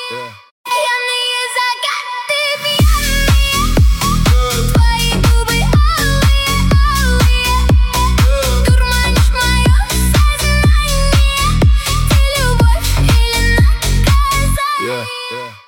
Пьяные закаты, пьяные, твои губы алые, алые, дурманишь мое сознание. Ты любовь или наказание?